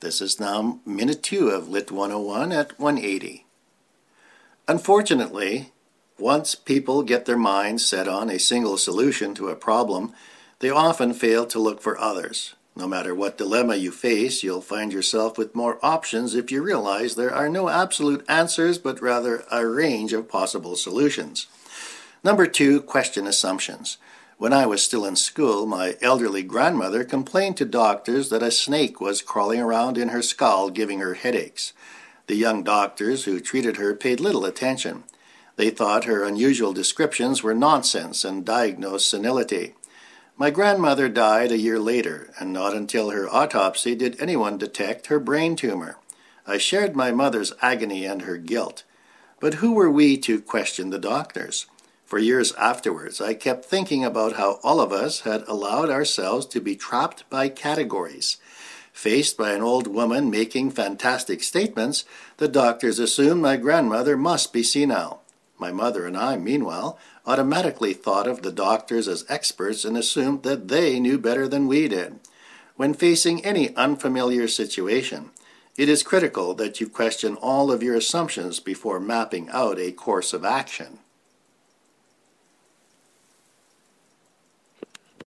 This is now minute 2 of Lit 101 at 180. Unfortunately, once people get their minds set on a single solution to a problem, they often fail to look for others. No matter what dilemma you face, you'll find yourself with more options if you realize there are no absolute answers, but rather a range of possible solutions. Number 2, question assumptions. When I was still in school, my elderly grandmother complained to doctors that a snake was crawling around in her skull, giving her headaches. The young doctors who treated her paid little attention. They thought her unusual descriptions were nonsense and diagnosed senility. My grandmother died a year later, and not until her autopsy did anyone detect her brain tumor. I shared my mother's agony and her guilt. But who were we to question the doctors? For years afterwards, I kept thinking about how all of us had allowed ourselves to be trapped by categories. Faced by an old woman making fantastic statements, the doctors assumed my grandmother must be senile. My mother and I, meanwhile, automatically thought of the doctors as experts and assumed that they knew better than we did. When facing any unfamiliar situation, it is critical that you question all of your assumptions before mapping out a course of action.